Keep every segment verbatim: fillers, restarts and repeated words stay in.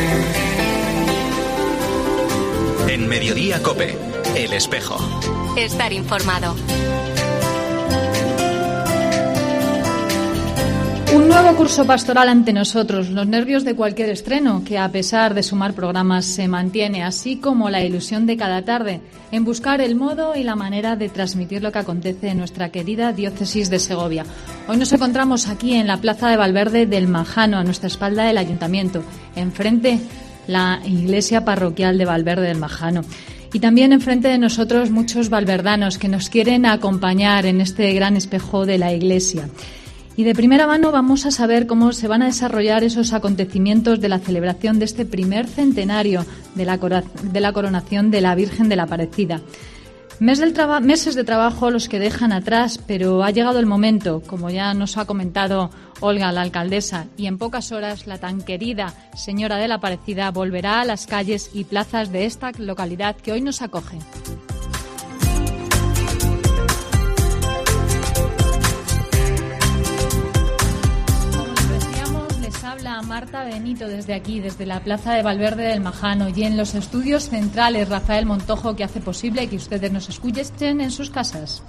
En Mediodía COPE, El Espejo. Estar informado. Un nuevo curso pastoral ante nosotros, los nervios de cualquier estreno, que a pesar de sumar programas se mantiene, así como la ilusión de cada tarde en buscar el modo y la manera de transmitir lo que acontece en nuestra querida diócesis de Segovia. Hoy nos encontramos aquí en la Plaza de Valverde del Majano, a nuestra espalda del Ayuntamiento, enfrente la iglesia parroquial de Valverde del Majano. Y también enfrente de nosotros muchos valverdanos que nos quieren acompañar en este gran espejo de la iglesia. Y de primera mano vamos a saber cómo se van a desarrollar esos acontecimientos de la celebración de este primer centenario de la, cora- de la coronación de la Virgen de la Aparecida. Mes del traba- meses de trabajo los que dejan atrás, pero ha llegado el momento, como ya nos ha comentado Olga, la alcaldesa, y en pocas horas la tan querida Señora de la Aparecida volverá a las calles y plazas de esta localidad que hoy nos acoge. Habla Marta Benito desde aquí, desde la Plaza de Valverde del Majano, y en los estudios centrales Rafael Montojo, que hace posible que ustedes nos escuchen en sus casas.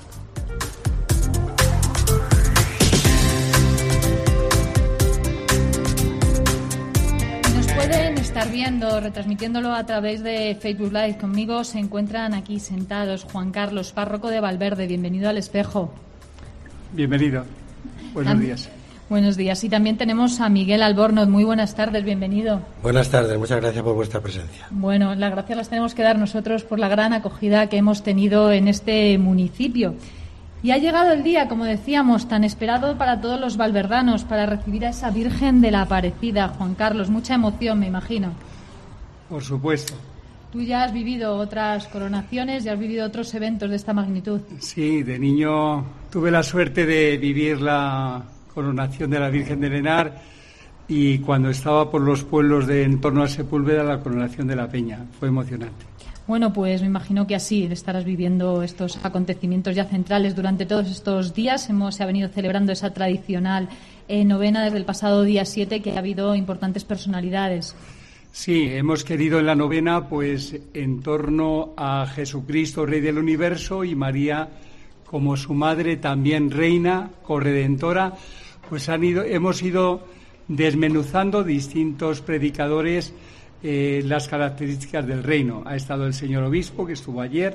Nos pueden estar viendo, retransmitiéndolo a través de Facebook Live. Conmigo se encuentran aquí sentados Juan Carlos, párroco de Valverde. Bienvenido al Espejo. Bienvenido. Buenos Tam- días. Buenos días. Y también tenemos a Miguel Albornoz. Muy buenas tardes, bienvenido. Buenas tardes, muchas gracias por vuestra presencia. Bueno, las gracias las tenemos que dar nosotros por la gran acogida que hemos tenido en este municipio. Y ha llegado el día, como decíamos, tan esperado para todos los valverdanos, para recibir a esa Virgen de la Aparecida. Juan Carlos, mucha emoción, me imagino. Por supuesto. Tú ya has vivido otras coronaciones, ya has vivido otros eventos de esta magnitud. Sí, de niño tuve la suerte de vivir la coronación de la Virgen del Henar y cuando estaba por los pueblos de en torno a Sepúlveda la coronación de la Peña. Fue emocionante. Bueno, pues me imagino que así estarás viviendo estos acontecimientos ya centrales durante todos estos días. Hemos se ha venido celebrando esa tradicional eh, novena desde el pasado día siete, que ha habido importantes personalidades. Sí, hemos querido en la novena, pues, en torno a Jesucristo, Rey del Universo, y María como su madre, también reina, corredentora. Pues han ido, hemos ido desmenuzando distintos predicadores eh, las características del reino. Ha estado el señor obispo, que estuvo ayer,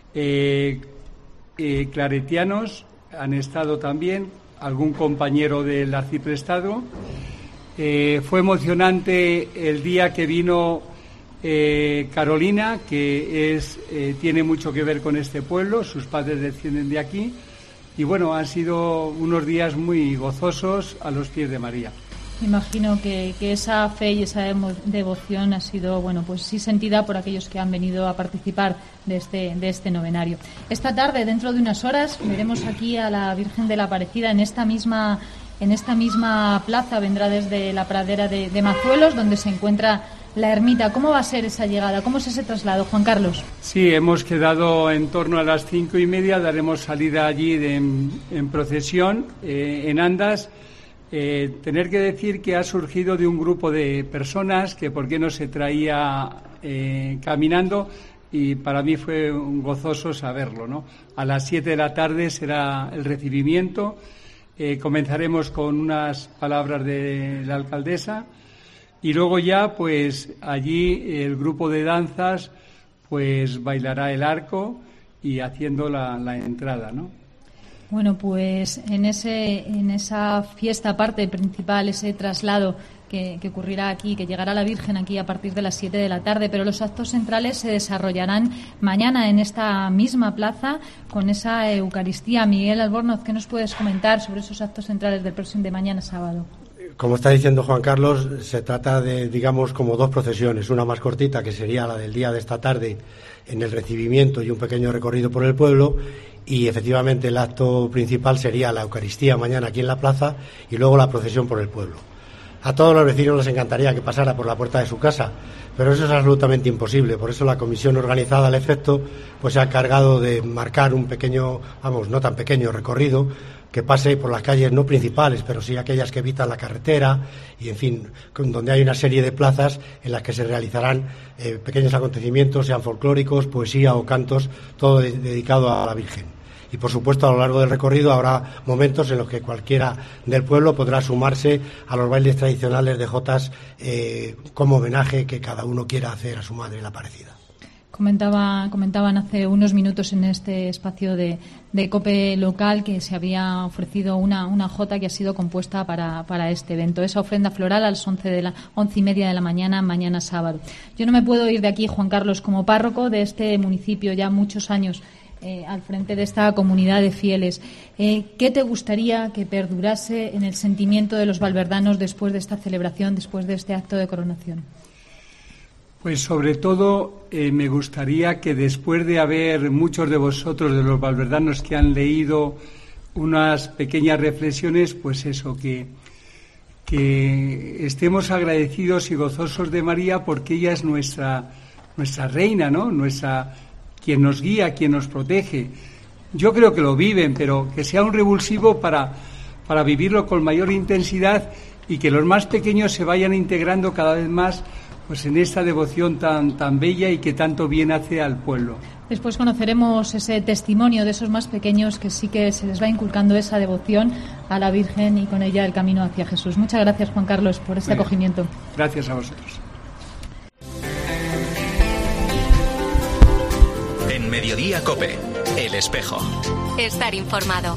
eh, eh, claretianos, han estado también algún compañero del arciprestado. Eh, fue emocionante el día que vino eh, Carolina, que es eh, tiene mucho que ver con este pueblo, sus padres descienden de aquí. Y bueno, han sido unos días muy gozosos a los pies de María. Me imagino que, que esa fe y esa demo, devoción ha sido, bueno, pues sí sentida por aquellos que han venido a participar de este, de este novenario. Esta tarde, dentro de unas horas, veremos aquí a la Virgen de la Aparecida en esta misma, en esta misma plaza. Vendrá desde la pradera de, de Mazuelos, donde se encuentra la ermita. ¿Cómo va a ser esa llegada? ¿Cómo es ese traslado, Juan Carlos? Sí, hemos quedado en torno a las cinco y media, daremos salida allí de, en, en procesión, eh, en andas. Eh, tener que decir que ha surgido de un grupo de personas que por qué no se traía eh, caminando, y para mí fue un gozoso saberlo, ¿no? A las siete de la tarde será el recibimiento. Eh, comenzaremos con unas palabras de la alcaldesa. Y luego ya, pues, allí el grupo de danzas, pues, bailará el arco y haciendo la, la entrada, ¿no? Bueno, pues en ese en esa fiesta parte principal, ese traslado que, que ocurrirá aquí, que llegará la Virgen aquí a partir de las siete de la tarde, pero los actos centrales se desarrollarán mañana en esta misma plaza con esa Eucaristía. Miguel Albornoz, ¿qué nos puedes comentar sobre esos actos centrales del próximo de mañana sábado? Como está diciendo Juan Carlos, se trata de, digamos, como dos procesiones. Una más cortita, que sería la del día de esta tarde, en el recibimiento y un pequeño recorrido por el pueblo. Y efectivamente el acto principal sería la Eucaristía mañana aquí en la plaza y luego la procesión por el pueblo. A todos los vecinos les encantaría que pasara por la puerta de su casa, pero eso es absolutamente imposible. Por eso la comisión organizada al efecto pues se ha encargado de marcar un pequeño, vamos, no tan pequeño recorrido que pase por las calles no principales, pero sí aquellas que evitan la carretera y, en fin, donde hay una serie de plazas en las que se realizarán eh, pequeños acontecimientos, sean folclóricos, poesía o cantos, todo de, dedicado a la Virgen. Y, por supuesto, a lo largo del recorrido habrá momentos en los que cualquiera del pueblo podrá sumarse a los bailes tradicionales de jotas eh, como homenaje que cada uno quiera hacer a su madre, la Aparecida. Comentaba, comentaban hace unos minutos en este espacio de, de COPE local que se había ofrecido una, una jota que ha sido compuesta para, para este evento. Esa ofrenda floral a las once, de la, once y media de la mañana, mañana sábado. Yo no me puedo ir de aquí, Juan Carlos, como párroco de este municipio, ya muchos años eh, al frente de esta comunidad de fieles. Eh, ¿Qué te gustaría que perdurase en el sentimiento de los valverdanos después de esta celebración, después de este acto de coronación? Pues sobre todo eh, me gustaría que después de haber muchos de vosotros, de los valverdanos que han leído unas pequeñas reflexiones, pues eso, que, que estemos agradecidos y gozosos de María porque ella es nuestra, nuestra reina, ¿no? Nuestra, quien nos guía, quien nos protege. Yo creo que lo viven, pero que sea un revulsivo para, para vivirlo con mayor intensidad y que los más pequeños se vayan integrando cada vez más pues en esta devoción tan, tan bella y que tanto bien hace al pueblo. Después conoceremos ese testimonio de esos más pequeños que sí que se les va inculcando esa devoción a la Virgen y con ella el camino hacia Jesús. Muchas gracias, Juan Carlos, por este Bien. acogimiento. Gracias a vosotros. En Mediodía COPE, El Espejo. Estar informado.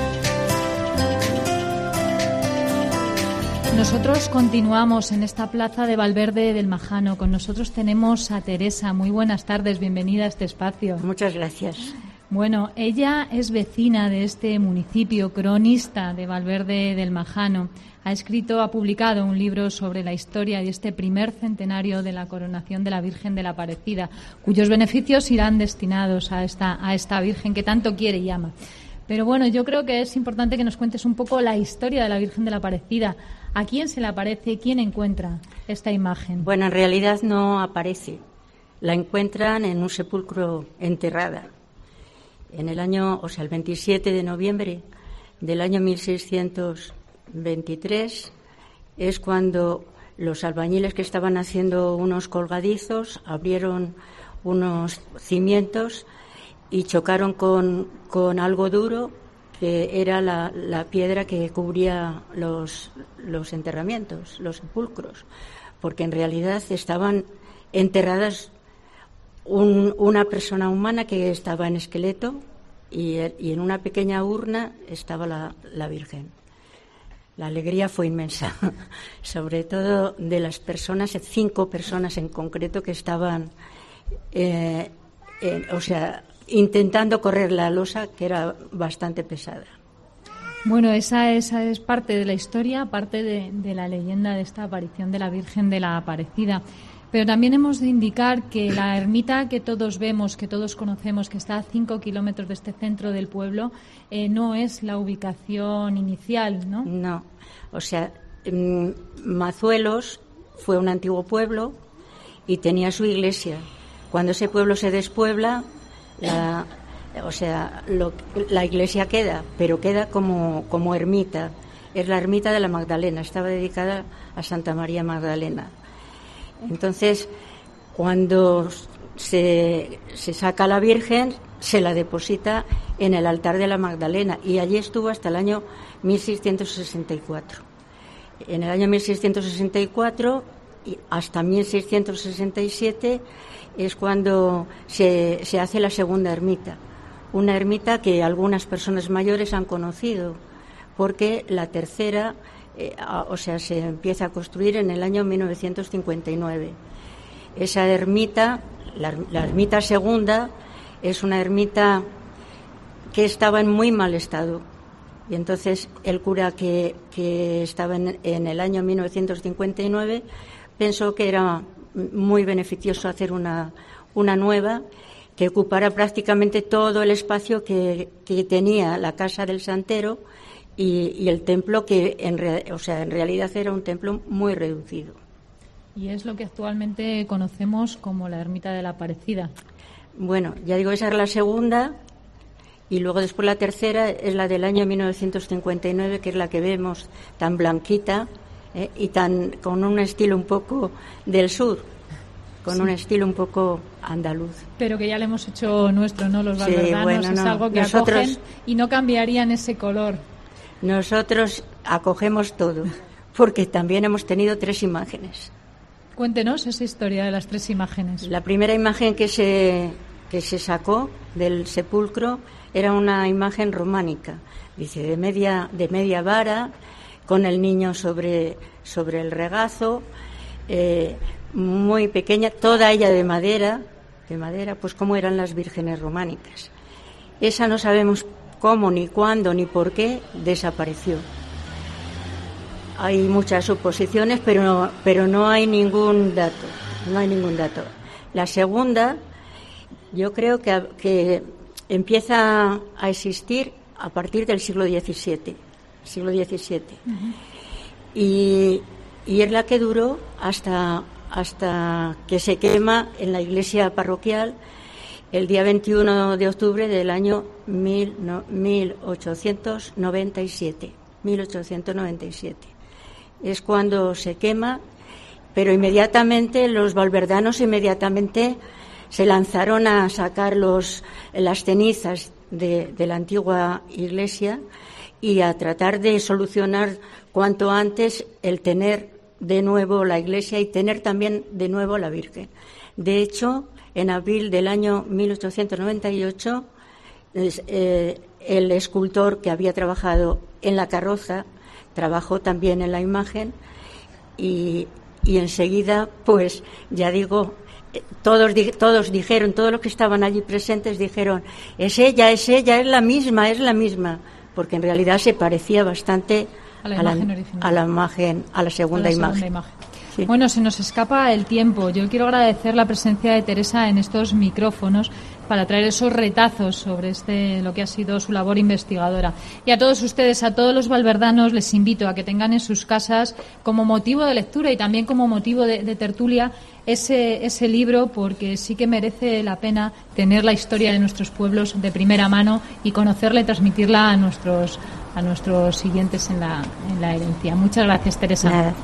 Nosotros continuamos en esta plaza de Valverde del Majano. Con nosotros tenemos a Teresa. Muy buenas tardes, bienvenida a este espacio. Muchas gracias. Bueno, ella es vecina de este municipio, cronista de Valverde del Majano. Ha escrito, ha publicado un libro sobre la historia de este primer centenario de la coronación de la Virgen de la Aparecida, cuyos beneficios irán destinados a esta, a esta Virgen que tanto quiere y ama. Pero bueno, yo creo que es importante que nos cuentes un poco la historia de la Virgen de la Aparecida. ¿A quién se le aparece? ¿Quién encuentra esta imagen? Bueno, en realidad no aparece. La encuentran en un sepulcro enterrada. En el año, o sea, el veintisiete de noviembre del año mil seiscientos veintitrés es cuando los albañiles que estaban haciendo unos colgadizos abrieron unos cimientos y chocaron con, con algo duro, que era la, la piedra que cubría los, los enterramientos, los sepulcros, porque en realidad estaban enterradas un, una persona humana que estaba en esqueleto y, y en una pequeña urna estaba la, la Virgen. La alegría fue inmensa, sobre todo de las personas, cinco personas en concreto que estaban, eh, eh, o sea, intentando correr la losa, que era bastante pesada. Bueno, esa, esa es parte de la historia, parte de, de la leyenda de esta aparición de la Virgen de la Aparecida. Pero también hemos de indicar que la ermita que todos vemos, que todos conocemos, que está a cinco kilómetros de este centro del pueblo, eh, no es la ubicación inicial, ¿no? No, o sea, Mazuelos fue un antiguo pueblo y tenía su iglesia. Cuando ese pueblo se despuebla, La, o sea, lo, la iglesia queda, pero queda como, como ermita. Es la ermita de la Magdalena, estaba dedicada a Santa María Magdalena. Entonces, cuando se, se saca a la Virgen, se la deposita en el altar de la Magdalena y allí estuvo hasta el año mil seiscientos sesenta y cuatro. En el año mil seiscientos sesenta y cuatro y hasta mil seiscientos sesenta y siete es cuando se, se hace la segunda ermita, una ermita que algunas personas mayores han conocido, porque la tercera, eh, a, o sea, se empieza a construir en el año mil novecientos cincuenta y nueve. Esa ermita, la, la ermita segunda, es una ermita que estaba en muy mal estado. Y entonces el cura que, que estaba en, en el año mil novecientos cincuenta y nueve pensó que era muy beneficioso hacer una, una nueva que ocupara prácticamente todo el espacio que, que tenía la casa del santero y, y el templo, que en, re, o sea, en realidad era un templo muy reducido. Y es lo que actualmente conocemos como la ermita de la Aparecida. Bueno, ya digo, esa es la segunda Y luego después la tercera es la del año mil novecientos cincuenta y nueve, que es la que vemos tan blanquita eh, y tan con un estilo un poco del sur, con sí. un estilo un poco andaluz. Pero que ya le hemos hecho nuestro, ¿no? Los valverdanos, sí, bueno, es no. algo que nosotros, acogen y no cambiarían ese color. Nosotros acogemos todo, porque también hemos tenido tres imágenes. Cuéntenos esa historia de las tres imágenes. La primera imagen que se, que se sacó del sepulcro era una imagen románica, dice, de media, de media vara, con el niño sobre, sobre el regazo, eh, muy pequeña, toda ella de madera, de madera, pues como eran las vírgenes románicas. Esa no sabemos cómo, ni cuándo, ni por qué desapareció. Hay muchas suposiciones, pero no, pero no hay ningún dato, no hay ningún dato. La segunda, yo creo que, que empieza a existir a partir del siglo diecisiete, siglo diecisiete, uh-huh. y, y es la que duró hasta, hasta que se quema en la iglesia parroquial el día veintiuno de octubre del año mil, no, mil ochocientos noventa y siete, mil ochocientos noventa y siete. Es cuando se quema, pero inmediatamente los valverdanos inmediatamente se lanzaron a sacar los, las cenizas de, de la antigua iglesia y a tratar de solucionar cuanto antes el tener de nuevo la iglesia y tener también de nuevo la Virgen. De hecho, en abril del año mil ochocientos noventa y ocho, eh, el escultor que había trabajado en la carroza trabajó también en la imagen y, y enseguida, pues, ya digo, todos, todos dijeron, todos los que estaban allí presentes dijeron, es ella, es ella, es la misma, es la misma, porque en realidad se parecía bastante a la imagen, a la, a la, imagen, a la segunda, a la imagen. segunda imagen. Sí. Bueno, se nos escapa el tiempo. Yo quiero agradecer la presencia de Teresa en estos micrófonos para traer esos retazos sobre este lo que ha sido su labor investigadora. Y a todos ustedes, a todos los valverdanos, les invito a que tengan en sus casas como motivo de lectura y también como motivo de, de tertulia ese, ese libro, porque sí que merece la pena tener la historia de nuestros pueblos de primera mano y conocerla y transmitirla a nuestros a nuestros siguientes en la, en la herencia. Muchas gracias, Teresa. Nada.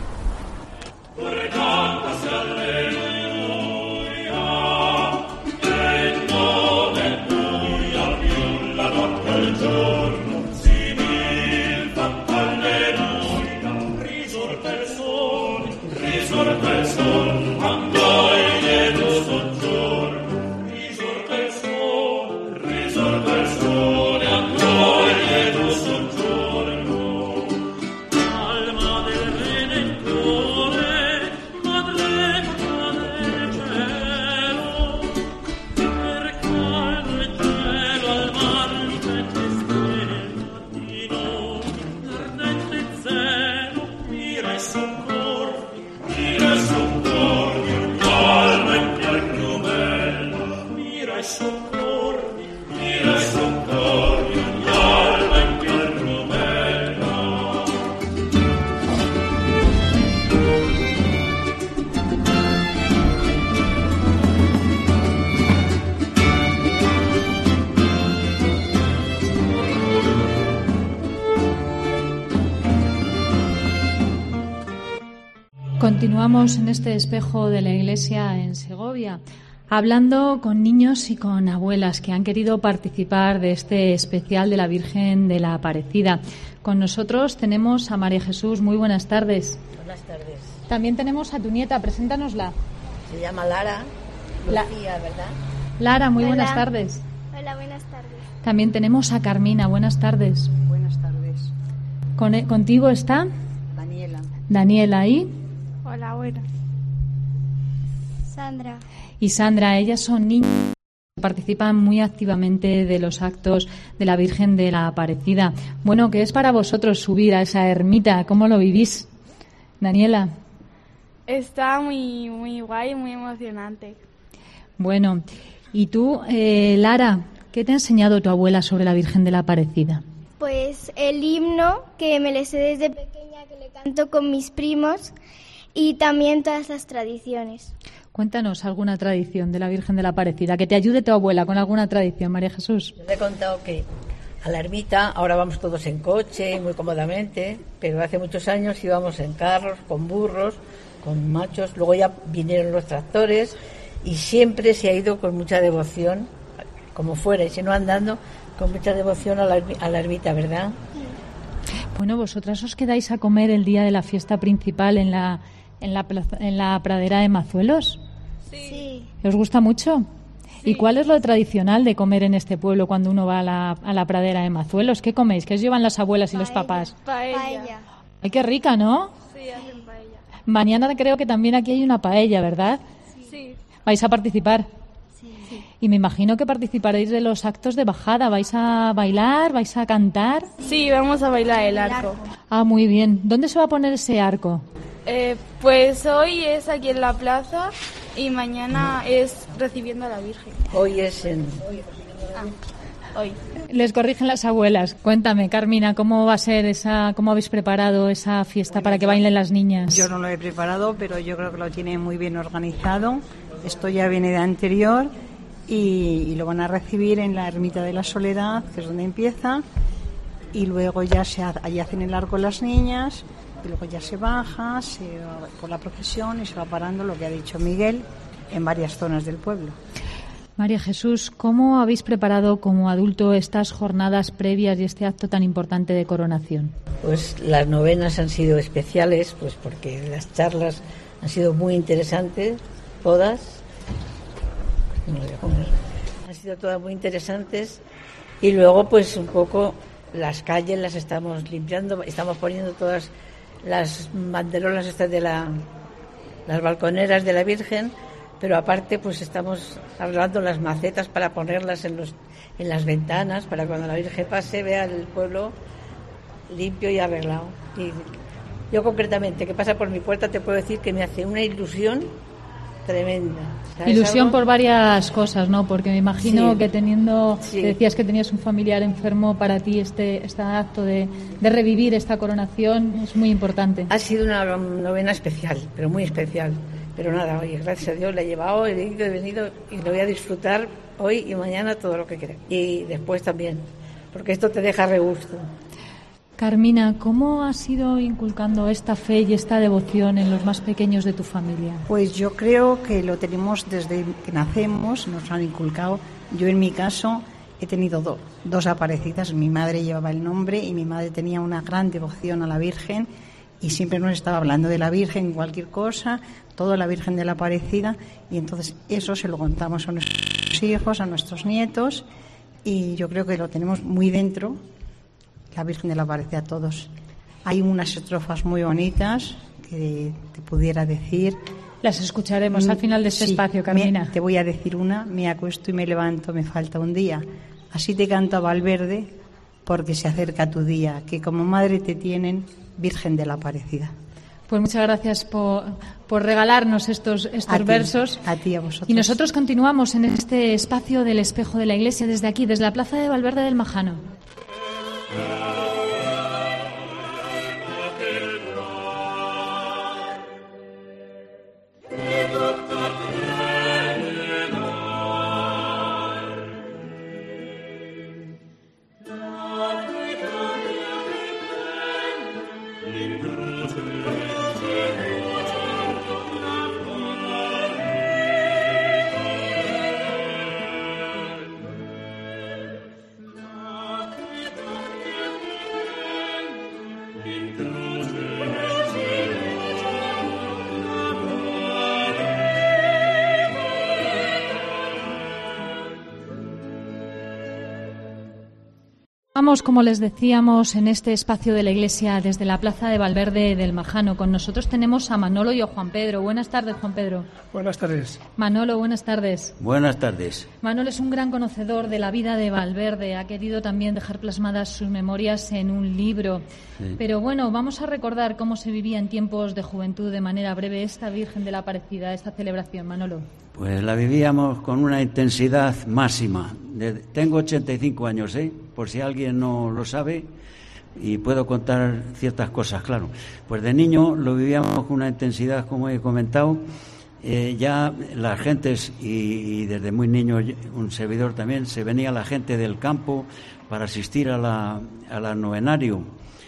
Continuamos en este espejo de la Iglesia en Segovia, hablando con niños y con abuelas que han querido participar de este especial de la Virgen de la Aparecida. Con nosotros tenemos a María Jesús. Muy buenas tardes. Buenas tardes. También tenemos a tu nieta. Preséntanosla. Se llama Lara La... Lucía, ¿verdad? Lara, muy Hola. buenas tardes. Hola, buenas tardes. También tenemos a Carmina. Buenas tardes. Buenas tardes. Con, contigo está Daniela. Daniela ahí. Hola, buenas. Sandra. Y Sandra, ellas son niñas que participan muy activamente de los actos de la Virgen de la Aparecida. Bueno, ¿qué es para vosotros subir a esa ermita? ¿Cómo lo vivís? Daniela. Está muy, muy guay, muy emocionante. Bueno, y tú, eh, Lara, ¿qué te ha enseñado tu abuela sobre la Virgen de la Aparecida? Pues el himno, que me le sé desde pequeña, que le canto con mis primos, y también todas las tradiciones. Cuéntanos alguna tradición de la Virgen de la Aparecida, que te ayude tu abuela con alguna tradición, María Jesús. Yo te he contado que a la ermita ahora vamos todos en coche, muy cómodamente, pero hace muchos años íbamos en carros, con burros, con machos, luego ya vinieron los tractores y siempre se ha ido con mucha devoción, como fuera, y si no andando, con mucha devoción a la, a la ermita, ¿verdad? Bueno, vosotras os quedáis a comer el día de la fiesta principal en la, en la, plaza, en la pradera de Mazuelos. Sí. ¿Os gusta mucho? Sí. ¿Y cuál es lo tradicional de comer en este pueblo cuando uno va a la, a la pradera de Mazuelos? ¿Qué coméis? ¿Qué os llevan las abuelas y Paella. los papás? Paella. Paella. ¡Ay, qué rica!, ¿no? Sí, hacen paella. Mañana creo que también aquí hay una paella, ¿verdad? Sí. ¿Vais a participar? Sí. Y me imagino que participaréis de los actos de bajada. ¿Vais a bailar? ¿Vais a cantar? Sí, vamos a bailar el arco. Ah, muy bien. ¿Dónde se va a poner ese arco? Eh, pues hoy es aquí en la plaza y mañana es recibiendo a la Virgen. Hoy es en... Hoy. Les corrigen las abuelas. Cuéntame, Carmina, ¿cómo va a ser esa, cómo habéis preparado esa fiesta para que bailen las niñas? Yo no lo he preparado, pero yo creo que lo tienen muy bien organizado. Esto ya viene de anterior y, y lo van a recibir en la Ermita de la Soledad, que es donde empieza, y luego ya se ha, allí hacen el arco las niñas, y luego ya se baja se va por la procesión y se va parando, lo que ha dicho Miguel, en varias zonas del pueblo. María Jesús, ¿cómo habéis preparado como adulto estas jornadas previas y este acto tan importante de coronación? Pues las novenas han sido especiales, pues porque las charlas han sido muy interesantes, todas. No lo voy a poner. Han sido todas muy interesantes y luego pues un poco las calles las estamos limpiando, estamos poniendo todas las banderolas estas de la, las balconeras de la Virgen. Pero aparte, pues estamos arreglando las macetas para ponerlas en, los, en las ventanas, para cuando la Virgen pase vea el pueblo limpio y arreglado. Y yo concretamente, que pasa por mi puerta, te puedo decir que me hace una ilusión tremenda. ¿Sabes Ilusión algo? por varias cosas, ¿no? Porque me imagino Sí. que teniendo, Sí. que decías que tenías un familiar enfermo, para ti este, este acto de, de revivir esta coronación es muy importante. Ha sido una novena especial, pero muy especial. Pero nada, oye, gracias a Dios la he llevado, he venido, he venido y lo voy a disfrutar hoy y mañana todo lo que quiera. Y después también, porque esto te deja regusto. Carmina, ¿cómo has ido inculcando esta fe y esta devoción en los más pequeños de tu familia? Pues yo creo que lo tenemos desde que nacemos, nos han inculcado. Yo en mi caso he tenido do, dos aparecidas, mi madre llevaba el nombre y mi madre tenía una gran devoción a la Virgen y siempre nos estaba hablando de la Virgen, cualquier cosa, todo la Virgen de la Aparecida, y entonces eso se lo contamos a nuestros hijos, a nuestros nietos, y yo creo que lo tenemos muy dentro, la Virgen de la Aparecida, a todos. Hay unas estrofas muy bonitas que te pudiera decir. Las escucharemos al final de este Sí, espacio, Carmina. me- te voy a decir una: me acuesto y me levanto, me falta un día. Así te canto a Valverde, porque se acerca tu día, que como madre te tienen, Virgen de la Aparecida. Pues muchas gracias por, por regalarnos estos, estos A ti, versos. a ti, a vosotros. Y nosotros continuamos en este espacio del espejo de la iglesia desde aquí, desde la plaza de Valverde del Majano. Vamos, como les decíamos, en este espacio de la iglesia desde la plaza de Valverde del Majano. Con nosotros tenemos a Manolo y a Juan Pedro. Buenas tardes, Juan Pedro. Buenas tardes. Manolo, buenas tardes. Buenas tardes. Manolo es un gran conocedor de la vida de Valverde. Ha querido también dejar plasmadas sus memorias en un libro. Sí. Pero bueno, vamos a recordar cómo se vivía en tiempos de juventud de manera breve esta Virgen de la Aparecida, esta celebración, Manolo. Pues la vivíamos con una intensidad máxima. De- tengo ochenta y cinco años, ¿eh? Por si alguien no lo sabe, y puedo contar ciertas cosas, claro. Pues de niño lo vivíamos con una intensidad, como he comentado, eh, ya las gentes, y, y desde muy niño un servidor también, se venía la gente del campo para asistir a la, a la novenario.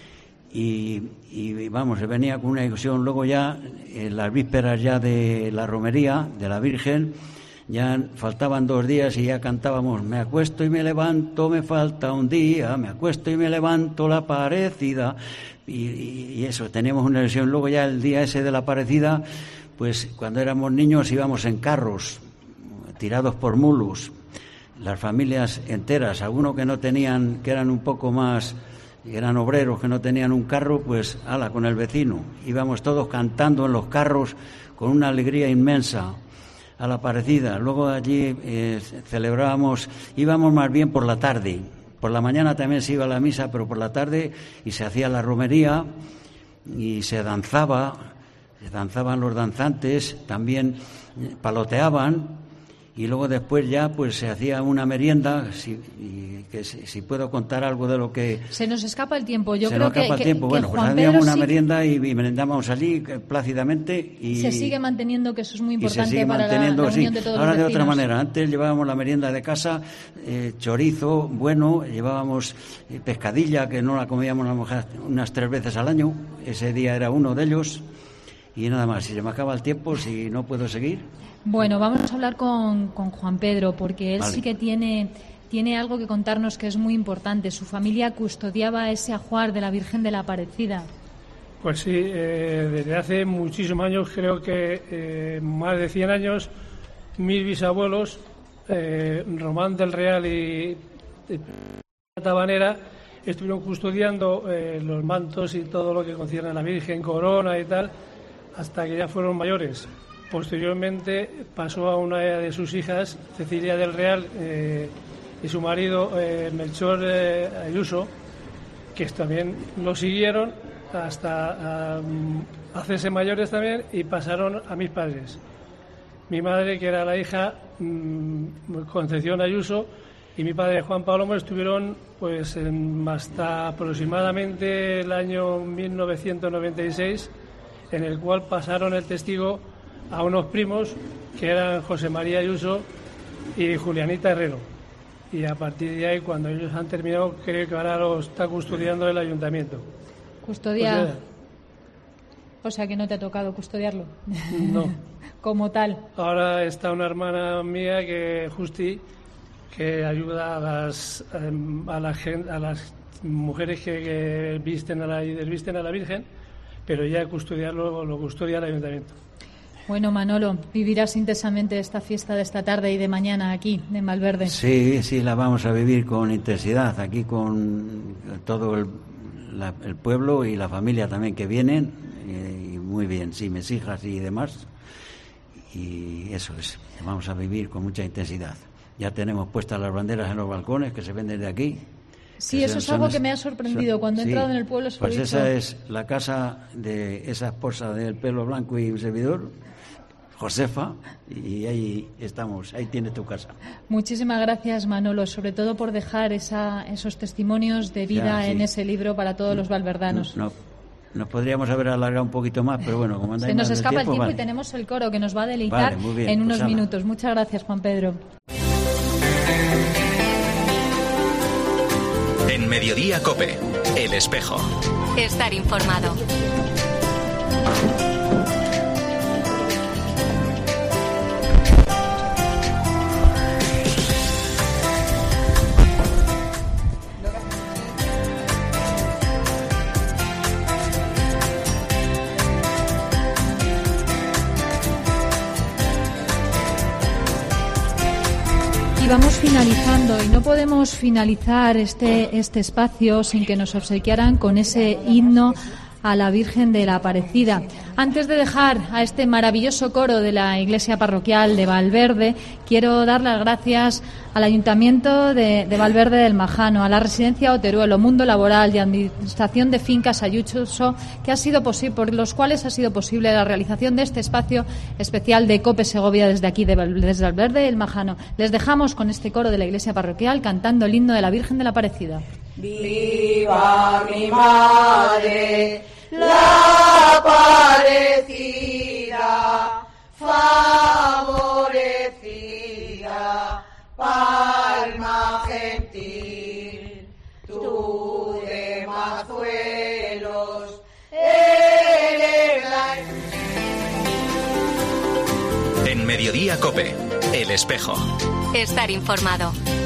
Y, y vamos, se venía con una ilusión. Luego ya, en las vísperas ya de la romería de la Virgen, ya faltaban dos días y ya cantábamos: me acuesto y me levanto, me falta un día, me acuesto y me levanto la Aparecida. Y, y, y eso, teníamos una ilusión. Luego ya el día ese de la Aparecida, pues cuando éramos niños íbamos en carros, tirados por mulos, las familias enteras. Algunos que no tenían, que eran un poco más... eran obreros que no tenían un carro, pues ala, con el vecino. Íbamos todos cantando en los carros con una alegría inmensa a la Aparecida. Luego allí eh, celebrábamos, íbamos más bien por la tarde. Por la mañana también se iba a la misa, pero por la tarde, y se hacía la romería y se danzaba, se danzaban los danzantes, también paloteaban. Y luego después ya pues se hacía una merienda, si, y que si, si puedo contar algo de lo que... Se nos escapa el tiempo, yo se creo nos escapa que... el tiempo. que, bueno, que pues Juan hacíamos Pedro una sí, merienda y, y merendábamos allí plácidamente. Y se sigue manteniendo, que eso es muy importante y se sigue para la, la unión sí. de todos Ahora los de vecinos. otra manera, antes llevábamos la merienda de casa, eh, chorizo, bueno, llevábamos eh, pescadilla, que no la comíamos a lo mejor unas tres veces al año. Ese día era uno de ellos. Y nada más, si se me acaba el tiempo, si no puedo seguir... Bueno, vamos a hablar con, con Juan Pedro, porque él vale. sí que tiene, tiene algo que contarnos que es muy importante. Su familia custodiaba ese ajuar de la Virgen de la Aparecida. Pues sí, eh, desde hace muchísimos años, creo que eh, más de cien años, mis bisabuelos, eh, Román del Real y eh, Tabanera, estuvieron custodiando eh, los mantos y todo lo que concierne a la Virgen, corona y tal, hasta que ya fueron mayores. Posteriormente pasó a una de sus hijas, Cecilia del Real, eh, y su marido, eh, Melchor eh, Ayuso, que también lo siguieron hasta um, hacerse mayores también y pasaron a mis padres. Mi madre, que era la hija um, Concepción Ayuso, y mi padre Juan Palomo estuvieron pues en, hasta aproximadamente el año mil novecientos noventa y seis, en el cual pasaron el testigo a unos primos que eran José María Ayuso y Julianita Herrero. Y a partir de ahí, cuando ellos han terminado, creo que ahora lo está custodiando el ayuntamiento. Custodia. O sea que no te ha tocado custodiarlo. No. Como tal. Ahora está una hermana mía, que Justi, que ayuda a las a la gente, a las mujeres que, que visten a la desvisten a la Virgen, pero ya custodiarlo lo custodia el ayuntamiento. Bueno, Manolo, vivirás intensamente esta fiesta de esta tarde y de mañana aquí, en Valverde. Sí, sí, la vamos a vivir con intensidad, aquí con todo el, la, el pueblo y la familia también que vienen, y, y muy bien, sí, mis hijas y demás, y eso es, vamos a vivir con mucha intensidad. Ya tenemos puestas las banderas en los balcones que se ven desde aquí. Sí, eso es algo que me ha sorprendido. Son, Cuando he sí, entrado en el pueblo... Pues dicho... esa es la casa de esa esposa del pelo blanco y un servidor, Josefa, y ahí estamos, ahí tienes tu casa. Muchísimas gracias, Manolo, sobre todo por dejar esa, esos testimonios de vida ya, sí. en ese libro para todos los valverdanos. No, no, nos podríamos haber alargado un poquito más, pero bueno, como se nos escapa tiempo, el tiempo vale. Y tenemos el coro que nos va a deleitar vale, bien, en unos pues minutos. Muchas gracias, Juan Pedro. En Mediodía COPE, El Espejo. Estar informado. Y vamos finalizando, y no podemos finalizar este, este espacio sin que nos obsequiaran con ese himno a la Virgen de la Aparecida. Antes de dejar a este maravilloso coro de la Iglesia Parroquial de Valverde, quiero dar las gracias al Ayuntamiento de, de Valverde del Majano, a la Residencia Oteruelo, Mundo Laboral y Administración de Fincas Ayuso, que ha sido posible, por los cuales ha sido posible la realización de este espacio especial de COPE Segovia desde aquí, de, desde Valverde del Majano. Les dejamos con este coro de la Iglesia Parroquial cantando el himno de la Virgen de la Aparecida. Viva mi madre, la Aparecida, En Mediodía COPE, El Espejo. Estar informado.